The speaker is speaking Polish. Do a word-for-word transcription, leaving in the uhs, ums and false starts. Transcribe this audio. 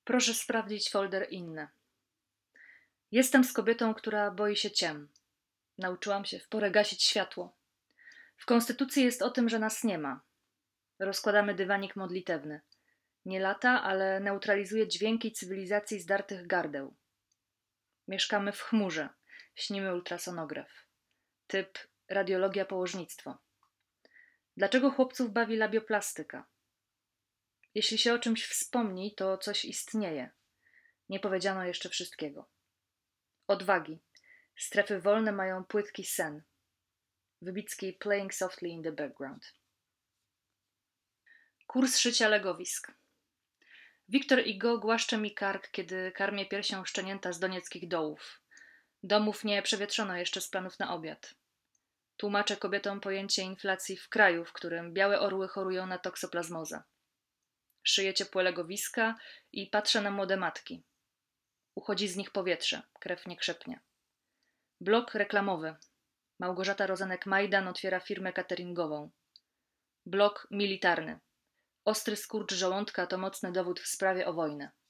Proszę sprawdzić folder inne. Jestem z kobietą, która boi się ciem. Nauczyłam się w porę gasić światło. W konstytucji jest o tym, że nas nie ma. Rozkładamy dywanik modlitewny. Nie lata, ale neutralizuje dźwięki cywilizacji zdartych gardeł. Mieszkamy w chmurze. Śnimy ultrasonograf. Typ radiologia położnictwo. Dlaczego chłopców bawi labioplastyka? Jeśli się o czymś wspomni, to coś istnieje. Nie powiedziano jeszcze wszystkiego. Odwagi. Strefy wolne mają płytki sen. Wybicki Playing softly in the background. Kurs szycia legowisk. Wiktor Igo głaszcze mi kark, kiedy karmię piersią szczenięta z donieckich dołów. Domów nie przewietrzono jeszcze z planów na obiad. Tłumaczę kobietom pojęcie inflacji w kraju, w którym białe orły chorują na toksoplazmozę. Szyję ciepłe legowiska i patrzę na młode matki. Uchodzi z nich powietrze, krew nie krzepnie. Blok reklamowy. Małgorzata Rozenek-Majdan otwiera firmę cateringową. Blok militarny. Ostry skurcz żołądka to mocny dowód w sprawie o wojnę.